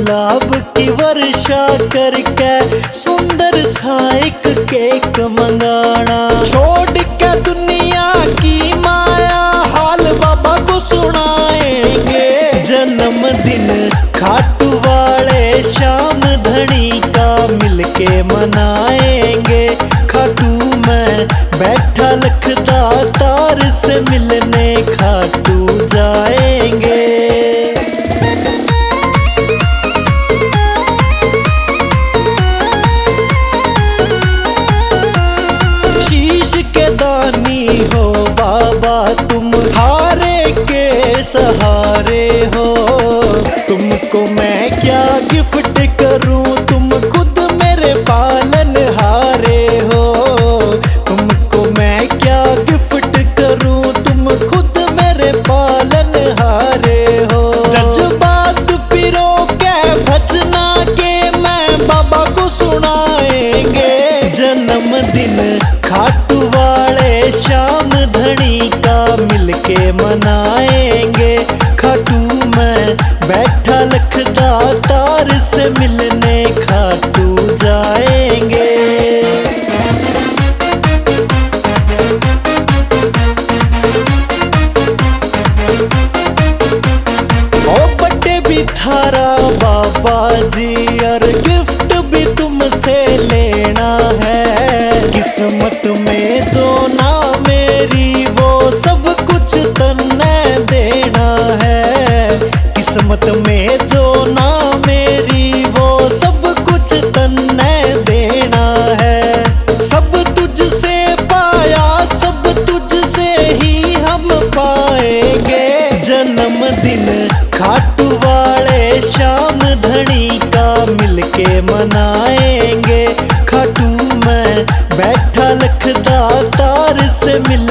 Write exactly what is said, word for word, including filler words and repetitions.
गुलाब की वर्षा करके सुंदर सा एक केक मंगाना। छोड़ के दुनिया की माया हाल बाबा को सुनाएंगे। जन्मदिन खाटू वाले श्याम धनी का मिलके मनाएंगे। खाटू में बैठा लखदा तार से मिलने खाटू जाएंगे। शीश के दानी हो बाबा तुम हारे के सहारे हो। तुमको मैं क्या गिफ्ट करूं तुम खुद मेरे पालन हारे हो। तुमको मैं क्या गिफ्ट करूं तुम खुद मेरे पालन हारे हो। जज्बात पिरो के भजना के मैं बाबा को सुनाएंगे। जन्मदिन खाटू वाले श्याम धनी का मिलके मनाएंगे। खाटू में बैठा लखदा तार से मिलने खाटू जाएंगे। ओ बर्थडे भी थारा बाबा जी और गिफ्ट भी तुमसे लेना है। किस्मत में जो ना मेरी वो सब कुछ तन्ने देना है। किस्मत में जो ना मेरी वो सब कुछ तन्ने देना है। सब तुझसे पाया सब तुझसे ही हम पाएंगे। जन्मदिन खाटू वाले श्याम धनी का मिलके मनाएंगे। खाटू में बैठा लखदा तार से मिल